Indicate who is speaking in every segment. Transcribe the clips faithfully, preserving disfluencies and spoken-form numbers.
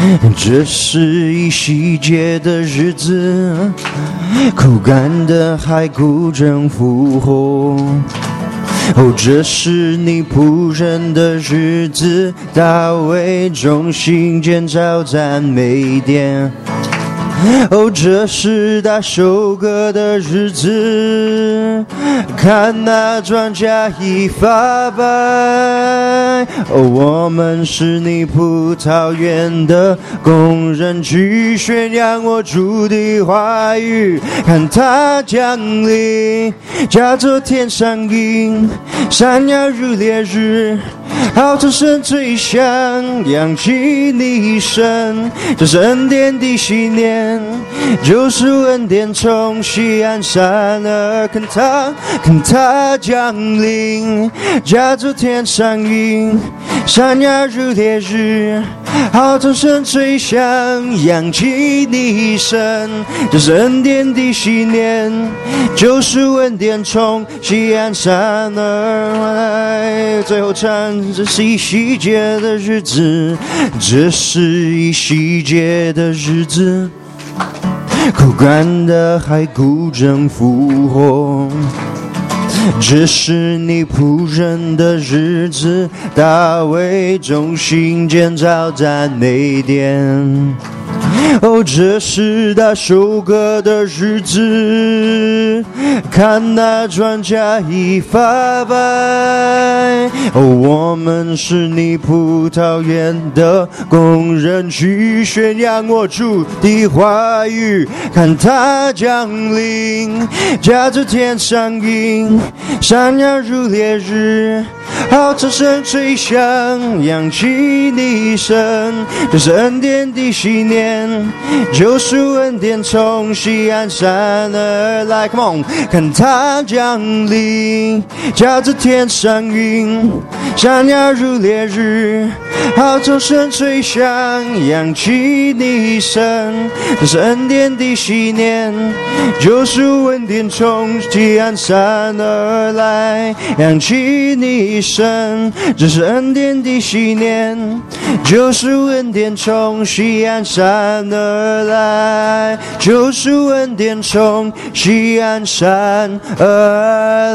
Speaker 1: 这是一细节的日子，枯干的骸骨正复活。哦，这是你仆人的日子，大卫中心建造赞美殿。哦，这是大收割的日子，看那庄稼已发白。哦，我们是你葡萄园的工人，去宣扬我主的话语。看他降临，驾着天上鹰，闪耀如烈日，号角声吹响，扬起你声。这是恩典的喜年，救赎恩典从西安山而看他，看他降临，驾着天上鹰，闪耀如烈日，号角声吹响，扬起你声。这是恩典的喜年，救赎恩典从西安山而来。最后唱，这是一细节的日子，这是一细节的日子，枯干的骸骨正复活。这是你仆人的日子，大卫中心建造赞美殿。哦，这是大收割的日子，看那庄稼已发白。哦，我们是你葡萄园的工人，去宣扬我主的话语。看他降临，驾着天上鹰，闪耀如烈日，号角声吹响，扬起你声。这是恩典的喜年，救赎恩典从西安山而来。 Come on， 看他降临，驾着天上鹰，闪耀如烈日，号角声吹响，扬起你声。这是恩典的喜年，救赎恩典从西安山而来，扬起你声。这是恩典的喜年，救赎恩典从西安山而来，救赎恩典从西安山而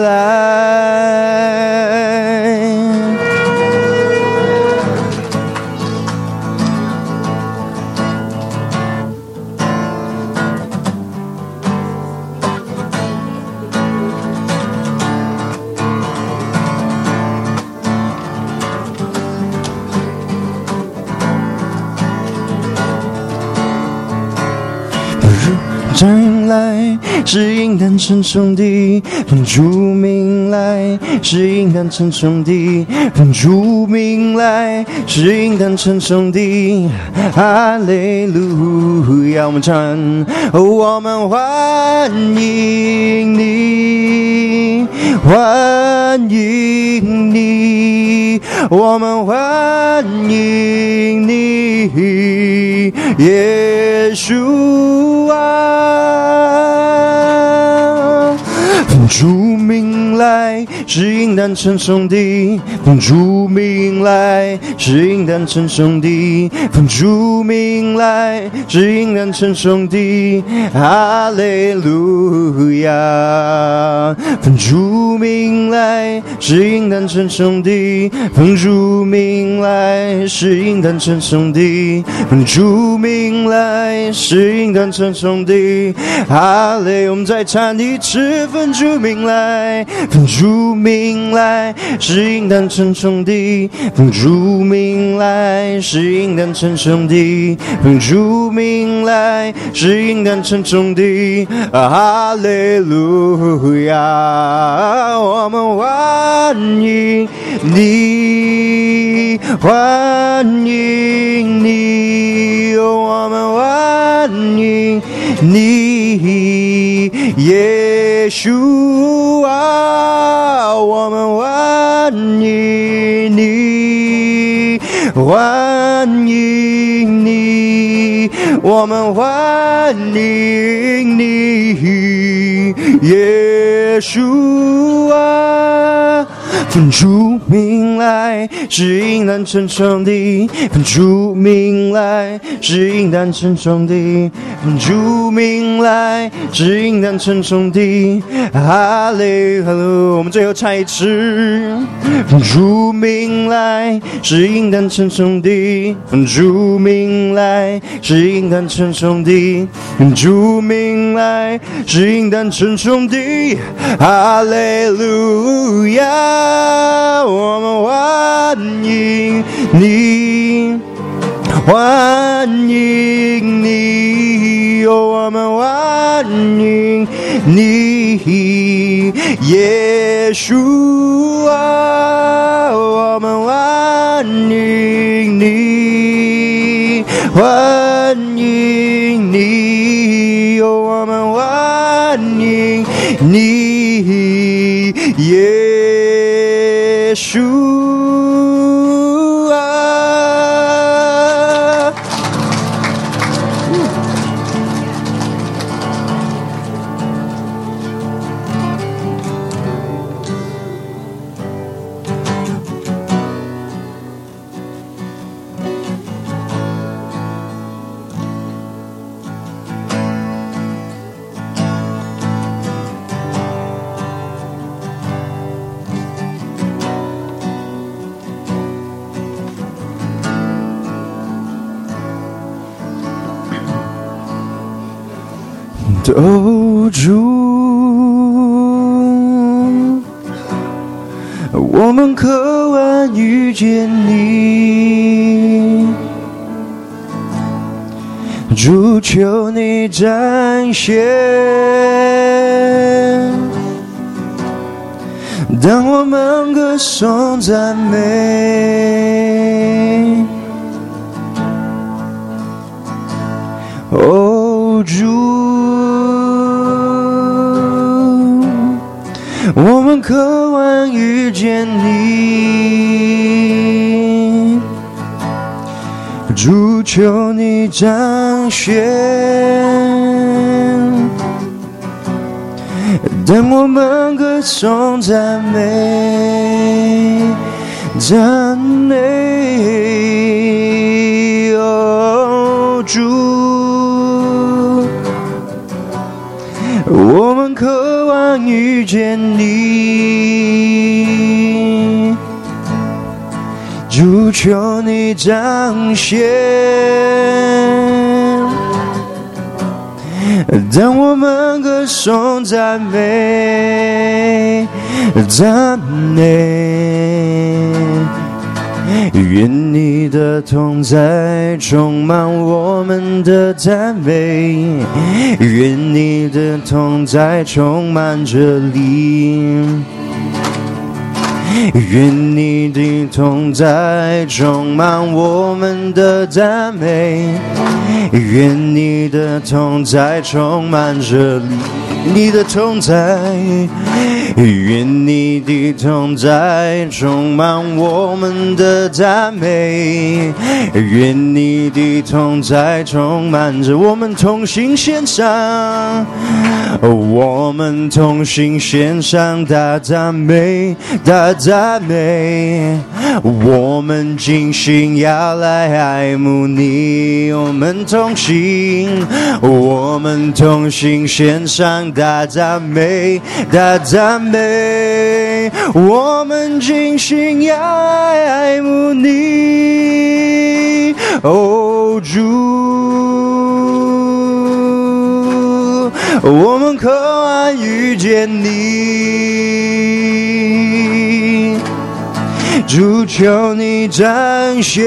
Speaker 1: 来。将来是应当称颂的，奉主名来是应当称颂的，奉主名来是应当称颂的，哈利路亚！我们唱，哦，我们欢迎你，欢迎你，我们欢迎你，耶稣啊！奉主名来是应当称颂的，奉主名来是应当称颂的，奉主名来是应当称颂的，哈利路亚！奉主名来是应当称颂的，奉主名来是应当称颂的，奉主名来是应当称颂的，哈利！我们再唱一次，奉主名来，奉主名来是应当称颂的，奉主名来是应当称颂的，奉主名来是应当称颂的，哈利路亚！我们欢迎你，欢迎你，我们欢迎你，耶稣啊！我们欢迎你，欢迎你，我们欢迎你，耶稣啊！ 奉主名来，指引难承受的；奉主名来，指引难承受的；奉主名来，指引难承受的。哈利哈路，我们最后唱一次。奉主名来，指引难承受的；奉主名来，指引难承受的；奉主名来，指引难承受的。哈利路亚，我们欢迎你，欢迎你，哦，我们欢迎你，耶稣啊，我们欢迎你，欢迎你，哦，我们欢迎你，耶稣。哦，主，我们渴望遇见你，主，求你彰显，当我们歌颂赞美。哦，主，我们渴望遇见你，主，求你彰显，当我们歌颂赞美，赞美，哦，主，我们渴望遇见你，主，求你彰显，当我们歌颂赞美，赞美，愿你的同在充满我们的赞美，愿你的同在充满这里，愿你的同在充满我们的赞美，愿你的同在充满这里，你的同在，愿你的同在充满我们的赞美，愿你的同在充满着我们同心献上，我们同心献上大赞美，大赞美，我们尽心要来爱慕你，我们同心，我们同心献上大赞美，大赞美，我们尽心要爱慕你，哦，主，我们渴望遇见你，主，求你彰显，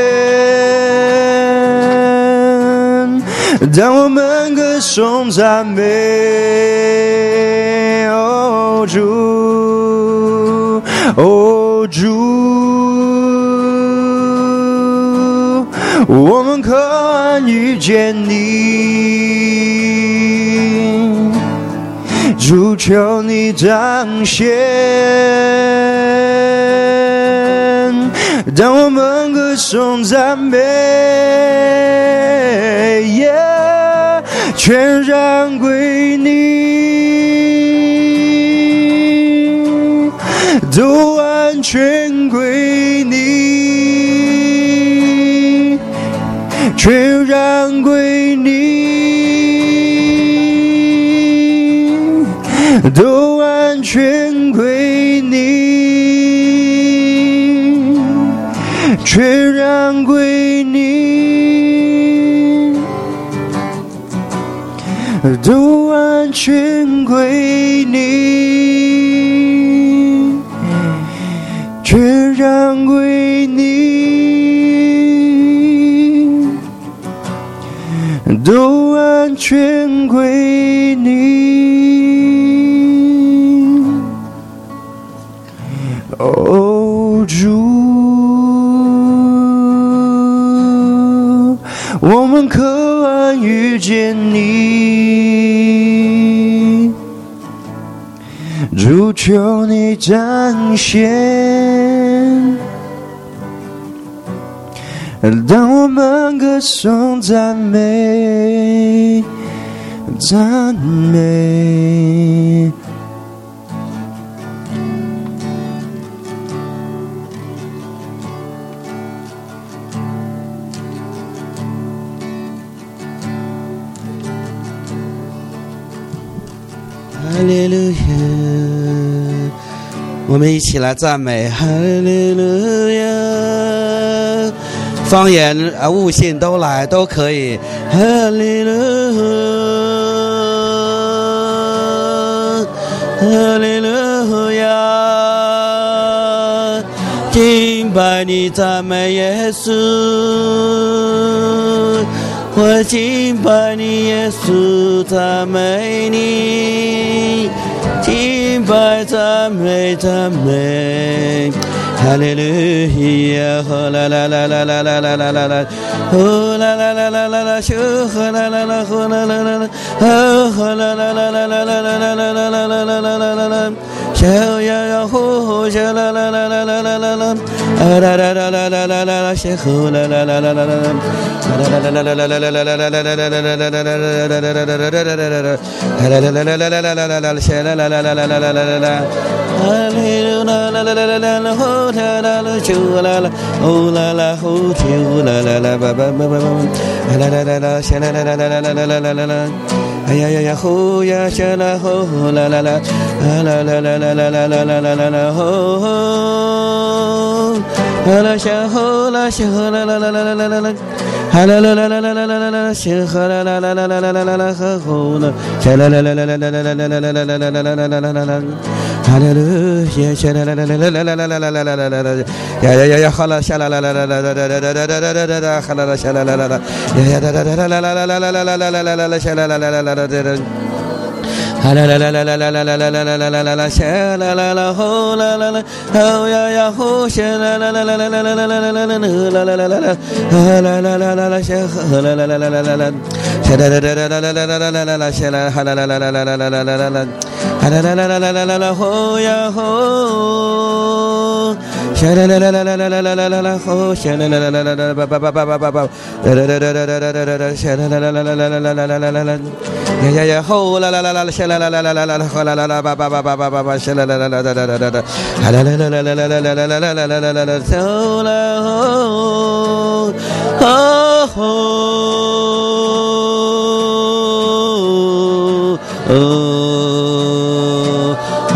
Speaker 1: 当我们歌颂赞美，哦，主，哦，主，我们渴望遇见你，主，求你彰显，当我们歌颂赞美，yeah, 全然归你， 都完全归你，全然归你，都完全归你，全然归你，都完全归你，全然归你，都完全归你。哦，主，我们渴望遇见你，主，求你彰显，当我们歌颂赞美赞美。
Speaker 2: 哈利路亚，我们一起来赞美哈利路亚，方言啊悟性都来都可以，哈利路亚，哈利路亚，敬拜你赞美耶稣，我敬拜你耶稣，赞美你，敬拜赞美赞美，哈利路亚，呼啦啦啦啦啦啦啦啦啦啦，呼啦啦啦啦啦啦，咻呼啦啦啦呼啦啦啦啦，呼啦啦啦啦啦啦啦啦啦啦啦啦啦啦啦，咻呀呀呼呼咻啦啦啦啦啦啦啦啦，啊啦啦啦啦啦啦啦啦，咻呼啦啦啦啦啦啦啦。哎呀呀呀呼呀下啦呼啦啦啦，啦啦啦啦啦啦啦啦啦啦啦呼，啦下呼啦下呼啦啦啦啦啦啦啦。哈啦啦啦啦啦啦啦啦啦，先哈啦啦啦啦啦啦啦啦啦，呵吼呢，下啦啦啦啦啦啦啦啦啦啦啦啦啦啦啦啦啦啦，哈啦啦，呀下啦啦啦啦啦啦啦啦啦啦啦啦啦啦，呀呀呀呀，哈啦下啦啦啦啦啦啦啦啦啦啦啦啦啦，哈啦啦下啦啦啦啦，呀呀啦啦啦啦啦啦啦啦啦啦啦啦啦啦，下啦啦啦啦啦啦啦。哈啦啦啦啦啦啦啦啦啦啦啦啦啦啦，下啦啦啦呼啦啦啦，吼呀呀呼，下啦啦啦啦啦啦啦啦啦啦啦啦啦啦啦啦，哈啦啦啦啦啦下哈啦啦啦啦啦啦啦，下啦啦啦啦啦啦啦啦啦啦啦，下啦哈啦啦啦啦啦啦啦啦啦啦啦，哈啦啦啦啦啦啦啦啦呼呀呼，下啦啦啦啦啦啦啦啦啦啦呼，下啦啦啦啦啦啦叭叭叭叭叭叭叭，啦啦啦啦啦啦啦啦啦，下啦啦啦啦啦啦啦啦啦啦啦，呀呀呀呼啦啦啦啦下。啦啦啦啦啦啦啦，啦啦啦吧吧吧吧吧吧吧，啦啦啦啦啦啦啦啦啦，啦啦啦啦啦啦啦啦啦啦啦啦啦啦啦，走了哦哦哦哦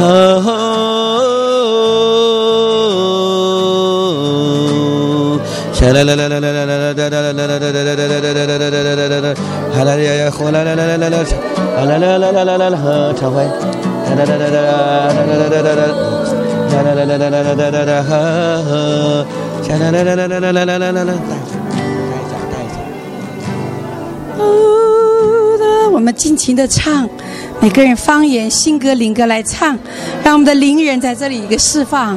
Speaker 2: 哦，啦啦啦啦啦啦啦啦啦啦啦啦啦，哈啦呀呀呼啦啦啦啦啦啦。啦啦啦啦啦啦啦，唱会，啦啦啦啦啦啦啦啦啦啦啦，啦啦啦啦啦啦啦啦啦，呵呵，啦啦啦啦啦啦啦啦啦啦啦，
Speaker 3: 哦，我们尽情的唱，每个人方言、新歌、灵歌来唱，让我们的灵人在这里一个释放。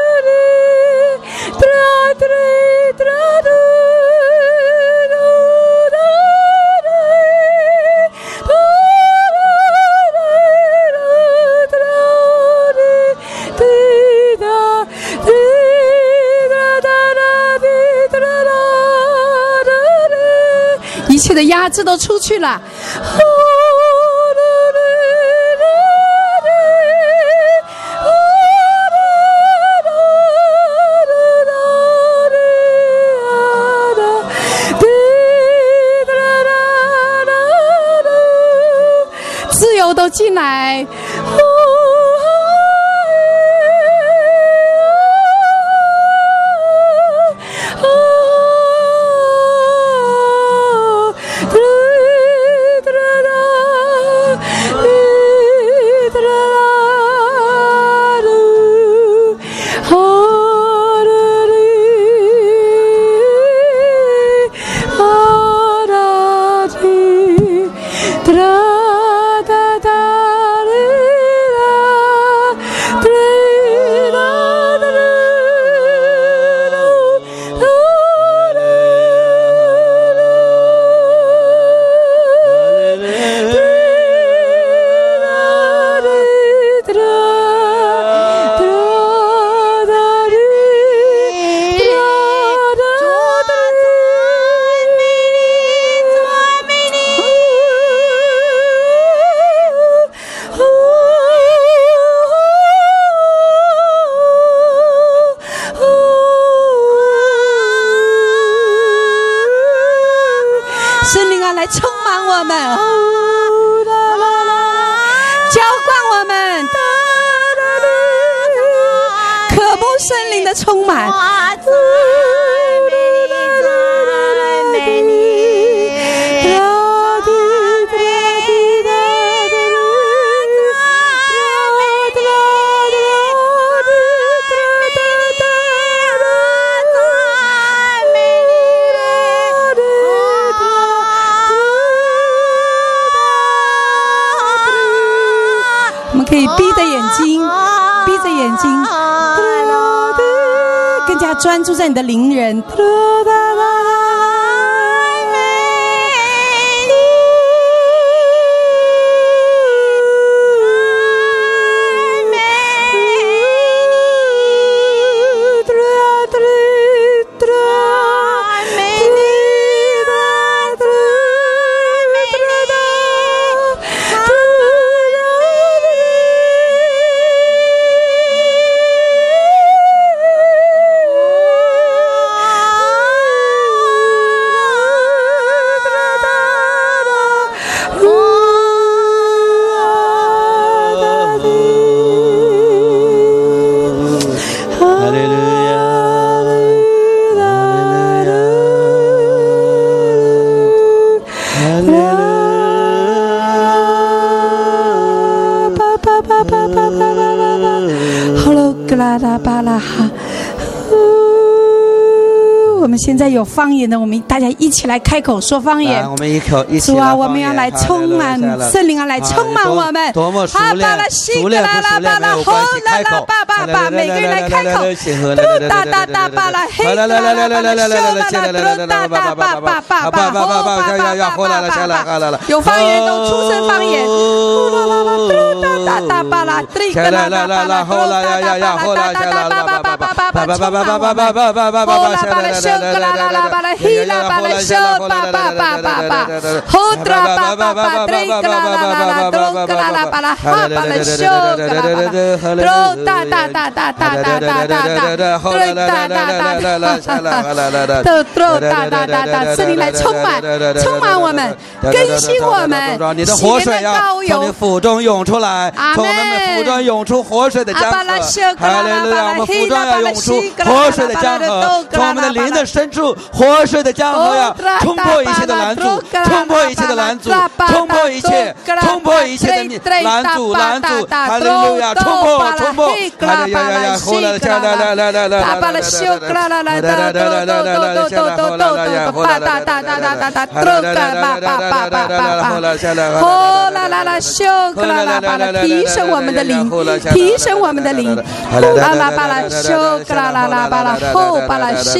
Speaker 3: 的压制都出去了。自由都进来。充满，我们可以闭着眼睛，闭着眼睛。更加专注在你的灵人。巴拉哈，我们现在有方言的，我们大家一起来开口说方言。
Speaker 2: 我们一口一起。
Speaker 3: 主啊，我们要来充满圣灵啊，来充满我们。
Speaker 2: 多么熟练，熟练不熟练没有关系，开口。
Speaker 3: 每个人来开口。哒哒哒巴拉嘿，来来来来来来来来来来，哒哒巴巴巴巴巴，有方言都出声方言。哒哒巴拉，
Speaker 2: 来来来来来，后来呀呀呀，后来下来了，巴巴巴巴巴巴巴巴巴巴巴巴巴巴，下来来来来来来，巴拉希拉巴拉修巴巴巴巴巴，后拉巴巴巴巴巴巴巴巴巴巴巴巴拉哈巴拉修巴拉，喽哒哒哒哒哒哒哒哒哒，后来来来来来来来下来来来来，
Speaker 3: 都都哒哒哒哒，圣灵来充满充满我们，更新我们，
Speaker 2: 你的活水呀，从你腹中涌出来，从我们腹中涌出活水的江河，哈利路亚，我们腹中要涌出活水的江河，从我们的灵的深处，活水的江河呀，冲破一切的拦阻，冲破一切的拦阻，冲破一切，冲破一切的拦阻拦阻，哈利路亚，冲破冲破，哈利路亚，后来下来来来来来来，
Speaker 3: 巴拉修啦啦啦，哒哒哒哒哒哒哒哒哒哒哒哒，都嘎巴巴巴巴巴，后啦啦啦修啦啦巴拉，提升我们的灵，提升我们的灵，啦啦巴拉修啦啦啦巴拉，后巴拉西格啦巴。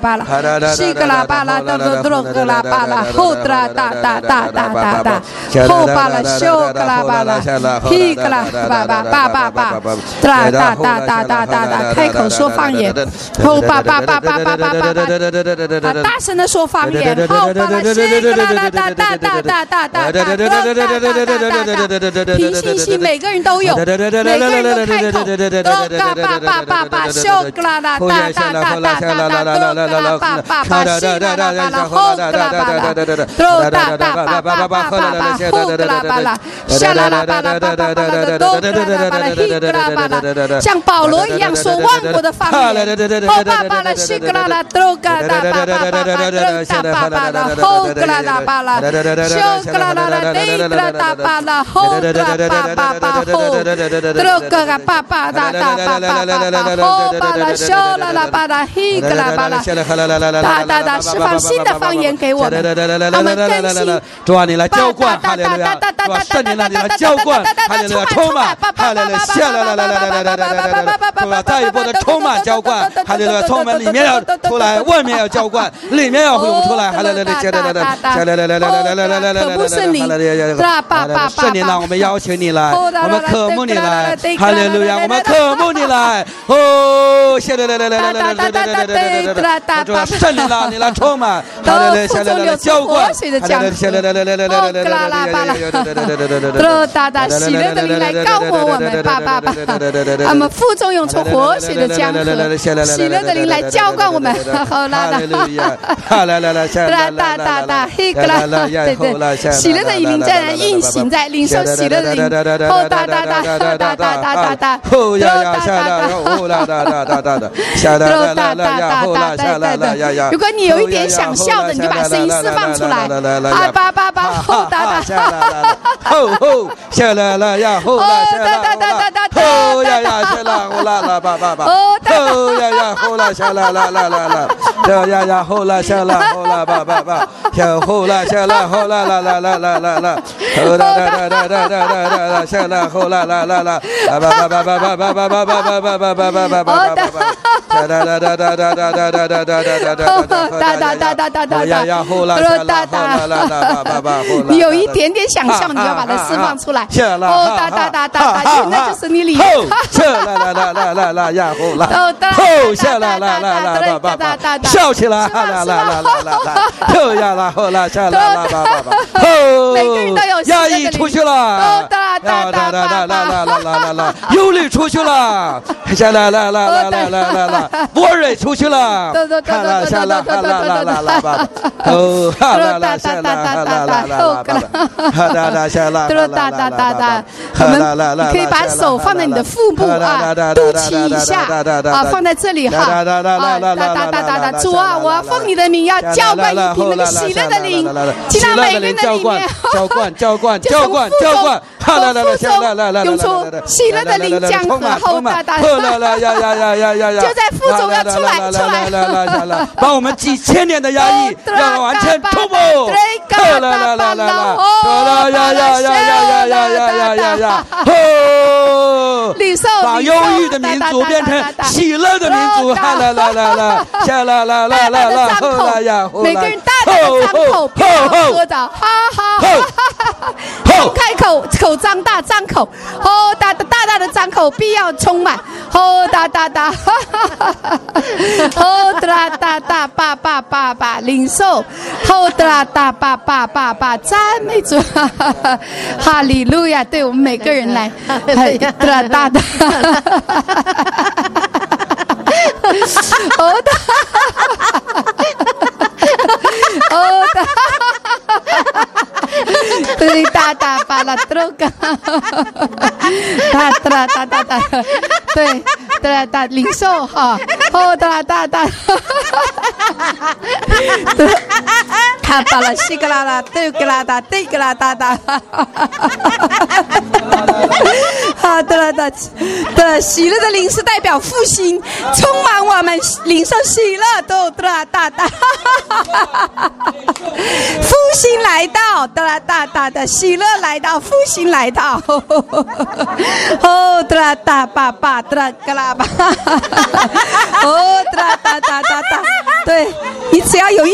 Speaker 3: 巴拉，西格拉巴拉哆哆哆格拉巴拉，后哒哒哒哒哒哒哒，后巴拉修格拉巴拉，西格拉巴巴巴巴巴，哒哒哒哒哒哒哒，开口说方言，后巴巴巴巴巴巴巴巴，大声的说方言，后巴拉西格拉啦哒哒哒哒哒哒哒哒哒哒哒，平信心每个人都有，每个人都开口，哆嘎巴巴巴巴，修格拉啦哒哒哒哒哒哒，哆嘎啦巴巴巴，西格拉巴拉，后格拉巴拉，哆哒哒巴巴巴巴巴，后格拉巴拉，下啦啦巴拉巴巴巴拉，哆格拉巴拉，西格拉巴拉，像保罗一样说万国的方言，后巴巴拉西格拉啦，哆嘎哒巴巴巴巴，哆哒巴巴拉，后格拉啦巴拉，修格拉啦啦，对格拉哒巴拉，后格拉巴巴巴后，哆格拉巴巴哒哒巴巴巴巴，后巴拉修啦啦巴拉，西格拉巴拉，哒哒哒，释放新的方言给我们，我们更新。
Speaker 2: 主啊，你来浇灌，哈利路亚！主啊，圣灵让你来浇灌，哈利路亚！充满，哈利路亚！下来来来来来来来来来，主啊，再一波的充满浇灌，哈利路亚！充满里面要出来，外面要浇灌，里面要涌出来，哈利路亚！下来来来下来来来来来来来来来来，
Speaker 3: 可不圣灵，
Speaker 2: 圣灵让我们邀请你来，我们渴慕你来，哈利路亚！我们渴慕你来，哦，下来来来来来来来来来来来来，主啊，圣灵让你来充满，哈利路亚！下来来来浇灌，下来下来来来来来来来来来来来来。
Speaker 3: 哆哒哒，喜乐的灵来高火我们，爸爸爸，我们腹中涌出活水的江河，喜乐的灵来浇灌我们，好啦啦，
Speaker 2: 哈啦啦啦，
Speaker 3: 哒哒哒哒，嘿格啦，对对，喜乐的灵在运行在领受喜乐的灵，吼哒哒哒哒哒哒哒哒，
Speaker 2: 吼呀呀下啦，吼啦哒哒哒哒哒，下啦啦啦啦呀，吼啦下啦啦呀呀。
Speaker 3: 如果你有一点想笑的，你就把声音释放出来，啊叭叭叭，吼哒哒。
Speaker 2: 吼吼，下来了呀，吼啦下啦，吼呀呀下啦，吼啦啦叭叭叭，吼呀呀吼啦下啦啦啦啦啦，呀呀呀吼啦下啦，吼啦叭叭叭，呀吼啦下啦，吼啦啦啦啦啦啦啦，吼啦啦啦啦啦啦啦啦下啦，吼啦啦啦啦，叭叭叭叭叭叭叭叭叭叭叭叭叭叭叭叭叭，哒哒哒哒哒哒哒哒哒哒哒哒哒
Speaker 3: 哒哒哒哒哒，
Speaker 2: 呀呀吼啦下啦，吼啦啦啦叭叭叭，
Speaker 3: 你有一点点想笑，你要把它释放出来。哦哒哒哒哒哒，现在就是你里面。
Speaker 2: 啦啦啦啦啦啦呀吼啦，吼下啦啦啦啦叭叭叭，笑起来啦啦啦啦啦啦，吼呀啦吼啦下啦啦叭叭叭，吼，压抑出去了，
Speaker 3: 哦哒哒哒哒
Speaker 2: 啦啦啦啦啦啦啦，忧虑出去了，下啦啦啦啦啦啦啦啦，worry出去了，哈啦下啦哈啦啦啦啦叭，吼哈啦啦下啦哈啦啦啦叭，哈啦啦下啦。
Speaker 3: 哒哒哒哒，我们可以把手放在你的腹部啊，肚脐以下啊，放在这里哈，啊哒哒哒哒哒，主啊，我要奉你的名，要浇灌一瓶那个喜乐的灵，进到每个人的里面，
Speaker 2: 浇灌浇灌浇灌浇灌，哈啦啦啦下啦啦啦啦，
Speaker 3: 涌出喜乐的灵江河，后哒哒，
Speaker 2: 啦啦呀呀呀呀呀呀，
Speaker 3: 就在腹中要出来出来，
Speaker 2: 啦啦啦啦，把我们几千年的压抑要完全突破，啦啦啦啦啦啦，啦呀呀呀呀。呀呀呀呀呀呀！吼！把忧郁的民族变成喜乐的民族，哈啦啦啦啦，下啦啦啦啦啦，吼啦呀，
Speaker 3: 每个人大大的张口，不要喝着，哈哈哈哈！张开口，口张大，张口，吼大大大大的张口，必要充满，吼哒哒哒，哈哈哈哈！吼哒哒哒，叭叭叭叭，领受，吼哒哒叭叭叭叭，赞美主，哈哈哈！哈利路亚！对我们每个人来，哒哒哒，哦哒，哦哒，对哒哒巴拉多嘎，哒哒哒哒哒，对哒哒领受哈，哦哒哒哒，哈巴拉西格拉拉，对格拉达，对格拉达达，哈哒啦哒的喜乐的灵是代表复兴，充满我们领受喜乐，都哒哒哒，复兴来到，哒哒哒的喜乐来到，复兴来到，哦哒哒爸爸哒格拉巴，哦哒哒哒哒哒，对。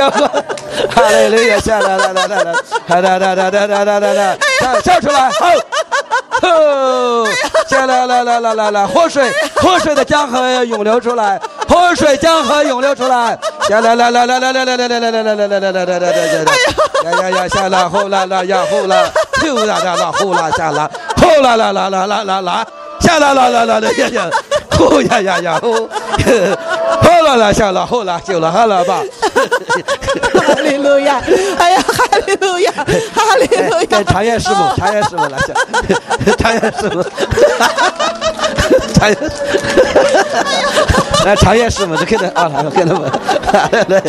Speaker 2: 笑过，哈利路亚，下来来来来来，来来来来来来来来来，笑出来，好，哦，下来来来来来来，活水，活水的江河涌流出来，活水江河涌流出来，下来来来来来来来来来来来来来来来来来来来，呀呀呀，下来后来来呀后来，又啦啦啦后来下来，后来啦啦啦啦啦啦，下来啦啦啦啦呀呀，后呀呀呀后，后来啦下来后来就了哈了吧。
Speaker 3: 哈利路亚！哎呀，哈利路亚！哈利路亚！
Speaker 2: 跟常燕师傅，常燕师傅来讲，常燕师傅，常燕，来常燕师傅就跟着啊，来跟着我，来来。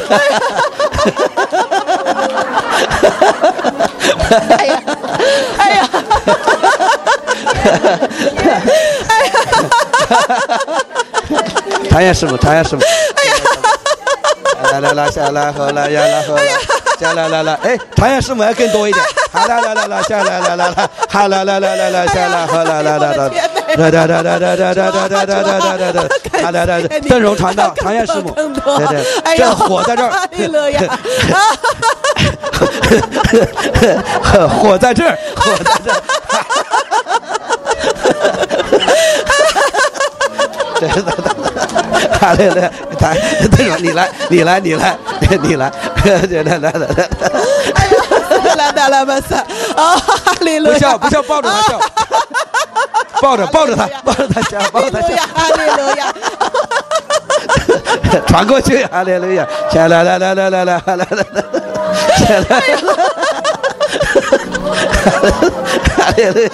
Speaker 3: 哎呀，哎呀，哎呀！
Speaker 2: 常燕师傅，常燕师傅。哎呀！来来来，下来后来呀，来后来，下来来来，哎，常燕师傅还更多一点，来来来来来，下来来来来，好来来来来来，下来后来来来来，来来来来来来来来来来来来来，来来来，邓荣传道，常燕师傅，对对，这火在这儿，火在这儿，火在这儿。对对对，来来来，来，这种你来，你来，你来，你来，来来来来来。
Speaker 3: 哎呀，来来来，马萨，啊，哈利路亚！
Speaker 2: 不笑不笑，抱着他笑，抱着抱着他，抱着他笑，抱着他笑。
Speaker 3: 哈利路亚！
Speaker 2: 传过去，哈利路亚！来来来来来来来来来来，来来，哈利路亚！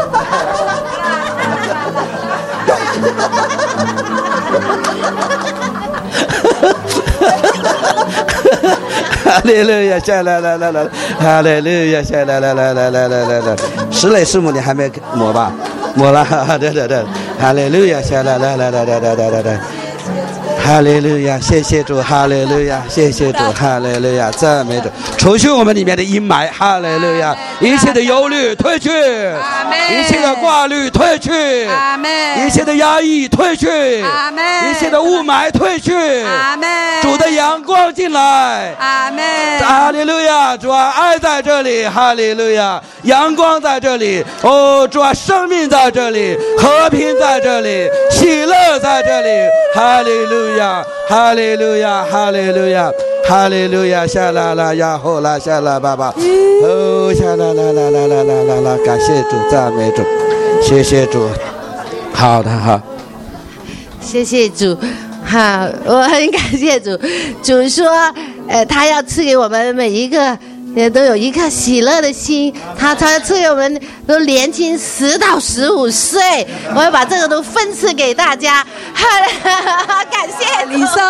Speaker 2: 哈利路亚，下来来来来，哈利路亚，下来来来来来来来来，石磊师母你还没抹吧？抹了，对对对，哈利路亚，下来来来来来来来来来，哈利路亚，谢谢主，哈利路亚，谢谢主，哈利路亚，赞美主，除去我们里面的阴霾，哈利路亚，一切的忧虑退去，一切的挂虑退去，一切的压抑退去，一切的雾霾退去，主的阳光进来，阿门，哈利路亚，主啊，爱在这里，哈利路亚，阳光在这里，哦，主啊，生命在这里，和平在这里，喜乐在这里，哈利路亚，哈利路亚，哈利路亚，哈利路亚，下来了呀，后来下来爸爸，哦，下来来来来来来来来，感谢主，赞美主，谢谢主，好的好，
Speaker 4: 谢谢主。好，我很感谢主。主说，呃，他要赐给我们每一个，呃，都有一颗喜乐的心。他他要赐给我们都年轻十到十五岁，我要把这个都分赐给大家。感谢
Speaker 3: 领受，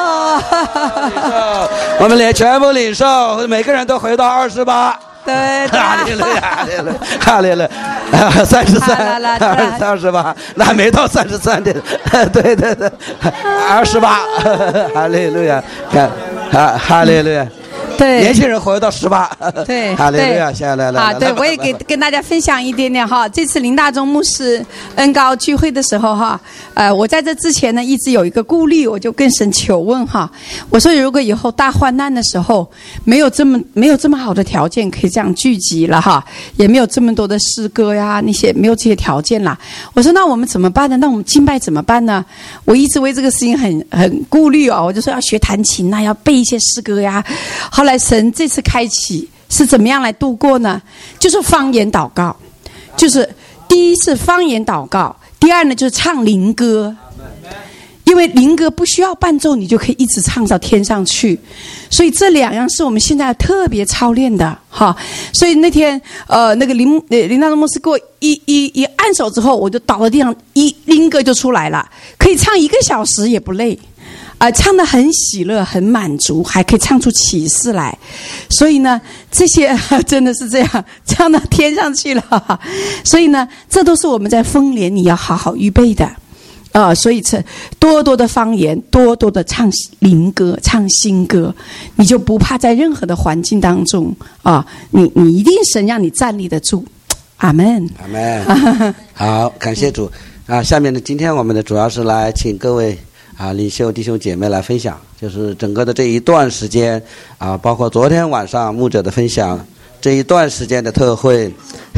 Speaker 2: 我们连全部领受，每个人都回到二十八。
Speaker 3: 对，
Speaker 2: 哈利路亚，哈利路亚，哈利路亚，三十三，二十八，那没到三十三的，对对对，二十八，哈利路亚，看，哈哈利路亚。
Speaker 3: 对，
Speaker 2: 年轻人活到十八，
Speaker 3: 对，
Speaker 2: 哈利路亚，下来了。
Speaker 3: 啊，对，我也给跟大家分享一点点哈。这次林大中牧师恩膏聚会的时候哈，呃，我在这之前呢一直有一个顾虑，我就跟神求问哈，我说如果以后大患难的时候没有这么没有这么好的条件可以这样聚集了哈，也没有这么多的诗歌呀那些没有这些条件啦，我说那我们怎么办呢？那我们敬拜怎么办呢？我一直为这个事情很很顾虑哦，我就说要学弹琴呐，要背一些诗歌呀。后来神这次开启是怎么样来度过呢？就是方言祷告，就是第一是方言祷告，第二呢就是唱灵歌，因为灵歌不需要伴奏，你就可以一直唱到天上去，所以这两样是我们现在特别操练的哈。所以那天呃那个林呃林大中牧师给我一一一按手之后，我就倒在地上，一灵歌就出来了，可以唱一个小时也不累。啊、呃，唱得很喜乐，很满足，还可以唱出启示来，所以呢，这些真的是这样，唱到天上去了。哈哈，所以呢，这都是我们在丰年你要好好预备的，啊、呃，所以这多多的方言，多多的唱灵歌，唱新歌，你就不怕在任何的环境当中啊、呃，你你一定神让你站立得住，阿们，
Speaker 2: 阿们。好，感谢主啊！下面呢，今天我们的主要是来请各位。 啊领袖弟兄姐妹来分享，就是整个的这一段时间啊，包括昨天晚上牧者的分享，这一段时间的特会。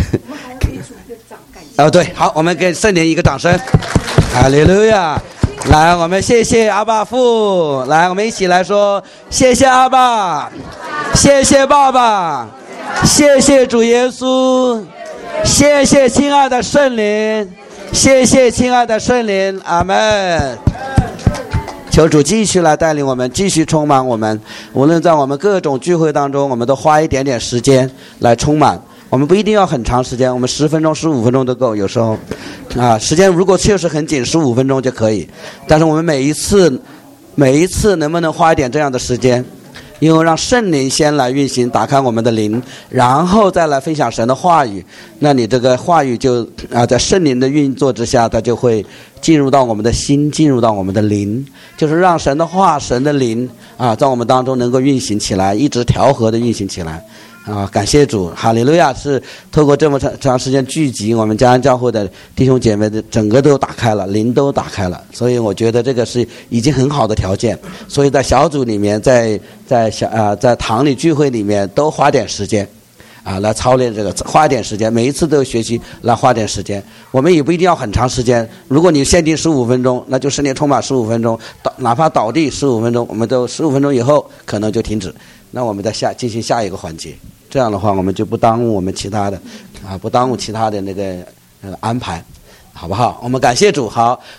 Speaker 2: 哦，对，好，我们给圣灵一个掌声，哈利路亚！来，我们谢谢阿爸父，来，我们一起来说，谢谢阿爸，谢谢爸爸，谢谢主耶稣，谢谢亲爱的圣灵，谢谢亲爱的圣灵，阿们。求主继续来带领我们，继续充满我们，无论在我们各种聚会当中，我们都花一点点时间来充满。我们不一定要很长时间，我们十分钟十五分钟都够，有时候啊，时间如果确实很紧，十五分钟就可以。但是我们每一次每一次能不能花一点这样的时间，因为让圣灵先来运行，打开我们的灵，然后再来分享神的话语，那你这个话语就啊，在圣灵的运作之下，它就会进入到我们的心，进入到我们的灵，就是让神的话神的灵啊，在我们当中能够运行起来，一直调和的运行起来啊！感谢主，哈利路亚！是透过这么长长时间聚集，我们嘉安教会的弟兄姐妹的整个都打开了，灵都打开了，所以我觉得这个是已经很好的条件。所以在小组里面，在在小啊在堂里聚会里面，都花点时间啊来操练这个，花点时间，每一次都学习来花点时间。我们也不一定要很长时间，如果你限定十五分钟，那就圣灵充满十五分钟，倒哪怕倒地十五分钟，我们都十五分钟以后可能就停止。那我们再下进行下一个环节，这样的话我们就不耽误我们其他的啊，不耽误其他的那个呃安排，好不好？我们感谢主。好，